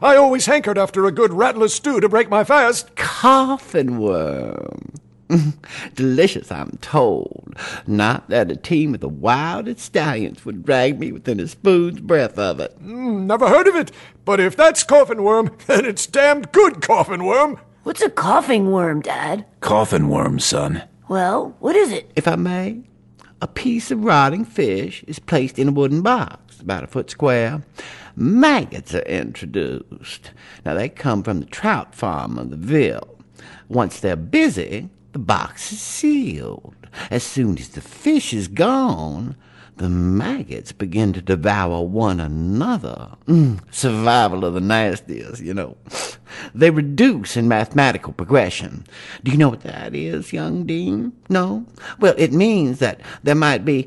I always hankered after a good rattler stew to break my fast. Coffin worm. Delicious, I'm told. Not that a team of the wildest stallions would drag me within a spoon's breadth of it. Never heard of it, but if that's coffin worm, then it's damned good coffin worm. What's a coughing worm, Dad? Coffin worm, son. Well, what is it? If I may, a piece of rotting fish is placed in a wooden box, about a foot square. Maggots are introduced. Now, they come from the trout farm of the Ville. Once they're busy, the box is sealed. As soon as the fish is gone, the maggots begin to devour one another. Survival of the nastiest, you know. They reduce in mathematical progression. Do you know what that is, young Dean? No? Well, it means that there might be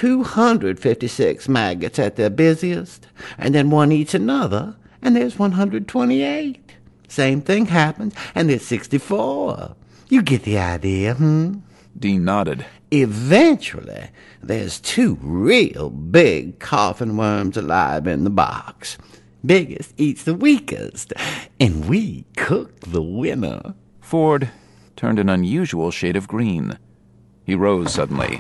256 maggots at their busiest, and then one eats another, and there's 128. Same thing happens, and there's 64. You get the idea, Dean nodded. Eventually, there's 2 real big coffin worms alive in the box. Biggest eats the weakest, and we cook the winner. Ford turned an unusual shade of green. He rose suddenly.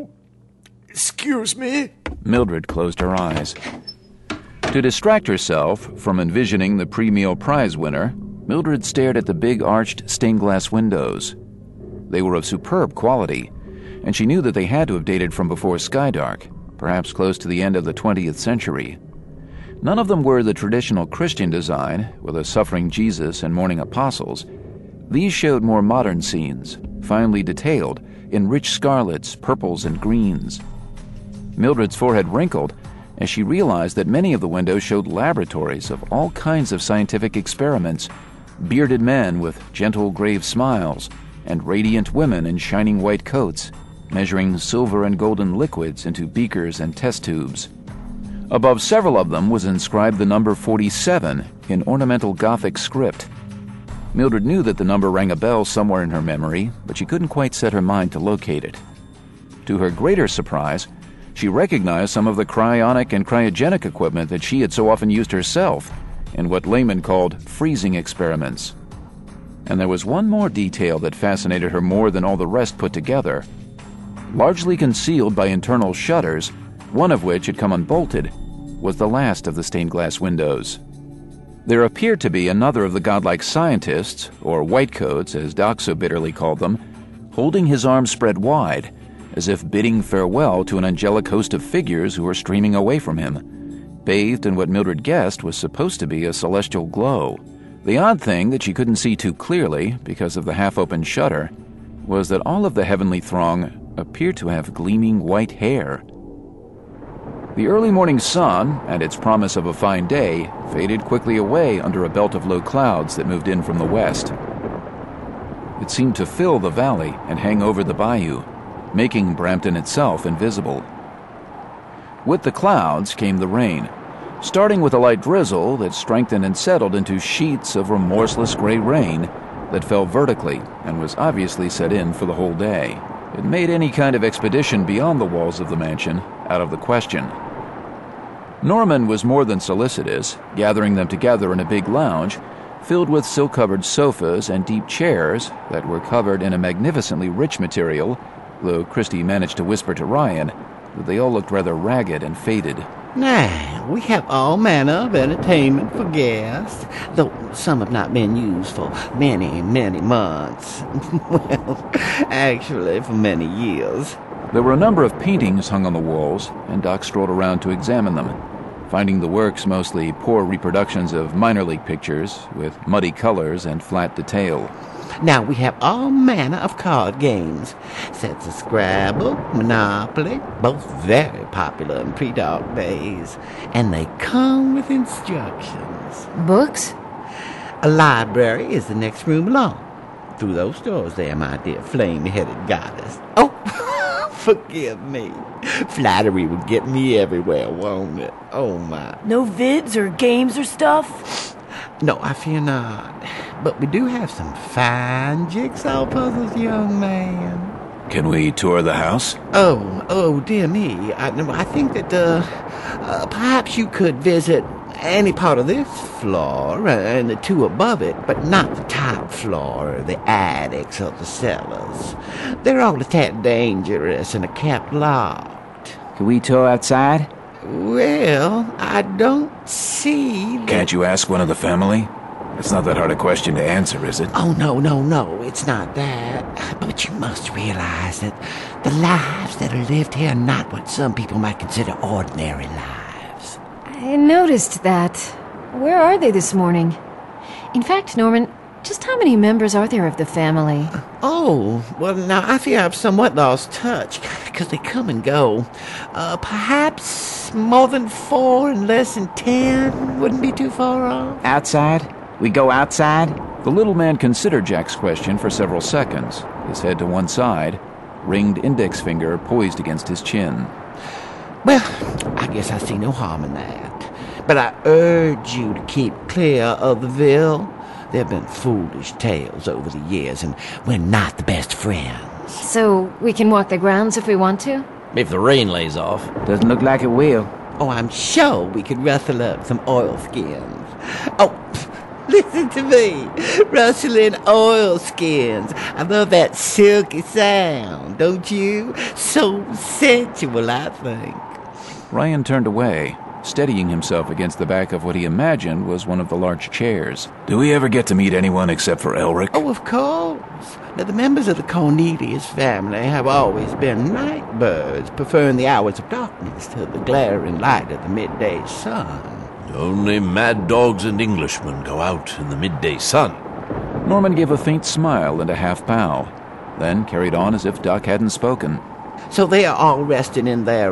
Excuse me? Mildred closed her eyes. To distract herself from envisioning the pre-meal prize winner, Mildred stared at the big arched stained glass windows. They were of superb quality, and she knew that they had to have dated from before Skydark, perhaps close to the end of the 20th century. None of them were the traditional Christian design, with a suffering Jesus and mourning apostles. These showed more modern scenes, finely detailed, in rich scarlets, purples, and greens. Mildred's forehead wrinkled as she realized that many of the windows showed laboratories of all kinds of scientific experiments, bearded men with gentle, grave smiles, and radiant women in shining white coats, measuring silver and golden liquids into beakers and test tubes. Above several of them was inscribed the number 47 in ornamental Gothic script. Mildred knew that the number rang a bell somewhere in her memory, but she couldn't quite set her mind to locate it. To her greater surprise, she recognized some of the cryonic and cryogenic equipment that she had so often used herself in what laymen called freezing experiments. And there was one more detail that fascinated her more than all the rest put together. Largely concealed by internal shutters, one of which had come unbolted, was the last of the stained glass windows. There appeared to be another of the godlike scientists, or whitecoats as Doc so bitterly called them, holding his arms spread wide, as if bidding farewell to an angelic host of figures who were streaming away from him, bathed in what Mildred guessed was supposed to be a celestial glow. The odd thing that she couldn't see too clearly because of the half-open shutter was that all of the heavenly throng appeared to have gleaming white hair. The early morning sun, and its promise of a fine day, faded quickly away under a belt of low clouds that moved in from the west. It seemed to fill the valley and hang over the bayou, making Brampton itself invisible. With the clouds came the rain, starting with a light drizzle that strengthened and settled into sheets of remorseless gray rain that fell vertically and was obviously set in for the whole day. It made any kind of expedition beyond the walls of the mansion out of the question. Norman was more than solicitous, gathering them together in a big lounge filled with silk-covered sofas and deep chairs that were covered in a magnificently rich material, though Christie managed to whisper to Ryan that they all looked rather ragged and faded. Now, we have all manner of entertainment for guests, though some have not been used for many, many months. Well, actually, for many years. There were a number of paintings hung on the walls, and Doc strolled around to examine them, finding the works mostly poor reproductions of minor league pictures with muddy colors and flat detail. Now we have all manner of card games, sets of Scrabble, Monopoly, both very popular in pre-dark days, and they come with instructions. Books? A library is the next room along. Through those doors there, my dear flame-headed goddess. Oh, forgive me. Flattery would get me everywhere, won't it? Oh, my. No vids or games or stuff? No, I fear not. But we do have some fine jigsaw puzzles, young man. Can we tour the house? Oh, dear me. I think that, perhaps you could visit any part of this floor and the two above it, but not the top floor or the attics or the cellars. They're all a tad dangerous and are kept locked. Can we tour outside? Well, I don't see that... Can't you ask one of the family? It's not that hard a question to answer, is it? Oh, no, it's not that. But you must realize that the lives that are lived here are not what some people might consider ordinary lives. I noticed that. Where are they this morning? In fact, Norman, just how many members are there of the family? Oh, well, now I fear I've somewhat lost touch, because they come and go. Perhaps more than 4 and less than 10 wouldn't be too far off. Outside? We go outside? The little man considered Jack's question for several seconds, his head to one side, ringed index finger poised against his chin. Well, I guess I see no harm in that. But I urge you to keep clear of the Ville. There have been foolish tales over the years, and we're not the best friends. So we can walk the grounds if we want to? If the rain lays off. Doesn't look like it will. Oh, I'm sure we could rustle up some oilskins. Oh, listen to me. Rustling oilskins. I love that silky sound, don't you? So sensual, I think. Ryan turned away, steadying himself against the back of what he imagined was one of the large chairs. Do we ever get to meet anyone except for Elric? Oh, of course. Now, the members of the Cornelius family have always been night birds, preferring the hours of darkness to the glaring light of the midday sun. Only mad dogs and Englishmen go out in the midday sun. Norman gave a faint smile and a half bow, then carried on as if Doc hadn't spoken. So they are all resting in their,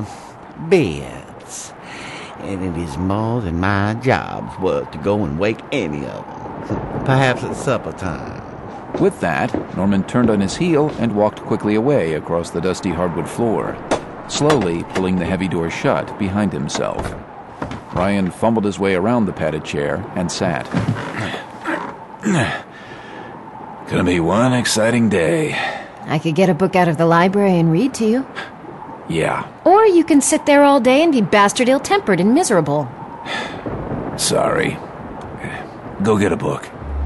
beds. And it is more than my job's worth to go and wake any of them. Perhaps at supper time. With that, Norman turned on his heel and walked quickly away across the dusty hardwood floor, slowly pulling the heavy door shut behind himself. Ryan fumbled his way around the padded chair and sat. Gonna be one exciting day. I could get a book out of the library and read to you. Yeah. Or you can sit there all day and be bastard ill-tempered and miserable. Sorry. Go get a book.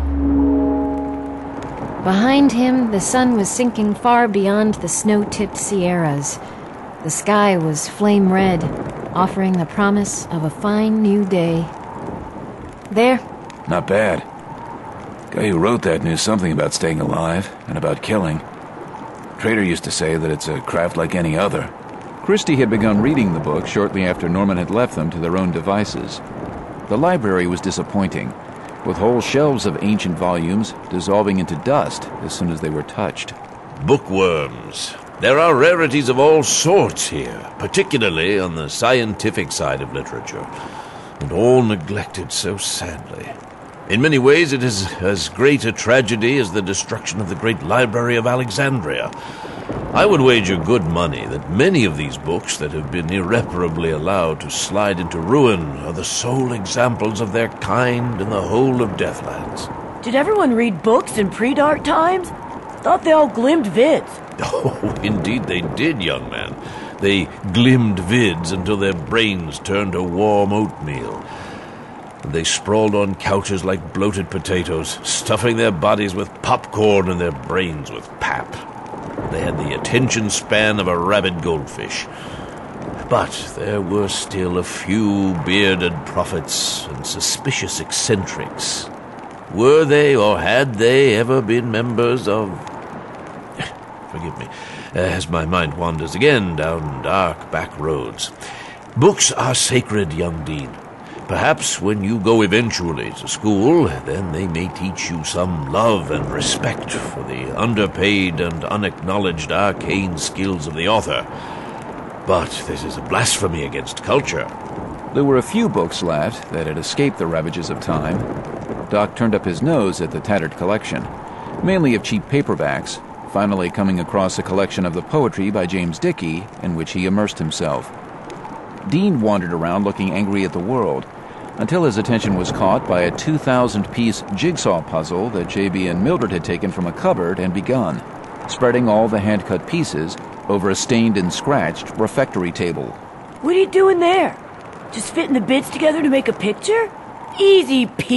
Behind him, the sun was sinking far beyond the snow-tipped Sierras. The sky was flame red, offering the promise of a fine new day. There. Not bad. Guy who wrote that knew something about staying alive and about killing. Trader used to say that it's a craft like any other. Christie had begun reading the book shortly after Norman had left them to their own devices. The library was disappointing, with whole shelves of ancient volumes dissolving into dust as soon as they were touched. Bookworms. There are rarities of all sorts here, particularly on the scientific side of literature, and all neglected so sadly. In many ways, it is as great a tragedy as the destruction of the great library of Alexandria. I would wager good money that many of these books that have been irreparably allowed to slide into ruin are the sole examples of their kind in the whole of Deathlands. Did everyone read books in pre-dark times? Thought they all glimmed vids. Oh, indeed they did, young man. They glimmed vids until their brains turned to warm oatmeal. And they sprawled on couches like bloated potatoes, stuffing their bodies with popcorn and their brains with pap. They had the attention span of a rabid goldfish. But there were still a few bearded prophets and suspicious eccentrics. Were they or had they ever been members of... Forgive me, as my mind wanders again down dark back roads. Books are sacred, young Dean. Perhaps when you go eventually to school, then they may teach you some love and respect for the underpaid and unacknowledged arcane skills of the author. But this is a blasphemy against culture. There were a few books left that had escaped the ravages of time. Doc turned up his nose at the tattered collection, mainly of cheap paperbacks, finally coming across a collection of the poetry by James Dickey, in which he immersed himself. Dean wandered around looking angry at the world, until his attention was caught by a 2,000-piece jigsaw puzzle that J.B. and Mildred had taken from a cupboard and begun, spreading all the hand-cut pieces over a stained and scratched refectory table. What are you doing there? Just fitting the bits together to make a picture? Easy peasy.